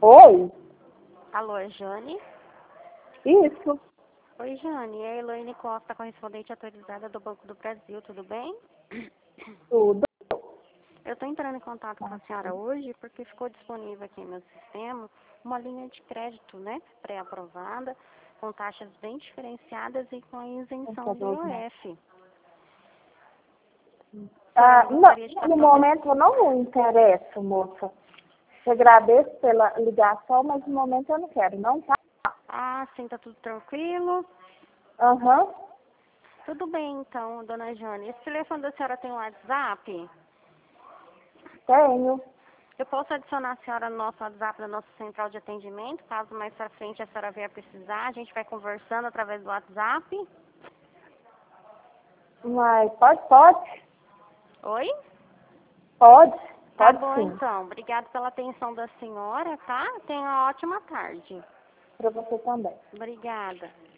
Oi? Alô, é Jane? Isso. Oi, Jane. É a Elaine Costa, correspondente autorizada do Banco do Brasil, tudo bem? Tudo. Eu estou entrando em contato com a senhora hoje porque ficou disponível aqui no meu sistema uma linha de crédito, né, pré-aprovada, com taxas bem diferenciadas e com a isenção do IOF. Não, no momento eu não me interesso, moça. Eu agradeço pela ligação, mas no momento eu não quero, não, tá? Ah, sim, tá tudo tranquilo? Aham. Tudo bem, então, dona Jane. Esse telefone da senhora tem um WhatsApp? Tenho. Eu posso adicionar a senhora no nosso WhatsApp da nossa central de atendimento, caso mais pra frente a senhora venha precisar. A gente vai conversando através do WhatsApp. Mas pode? Oi? Pode Tá bom, sim. então. Obrigada pela atenção da senhora, tá? Tenha uma ótima tarde. Para você também. Obrigada.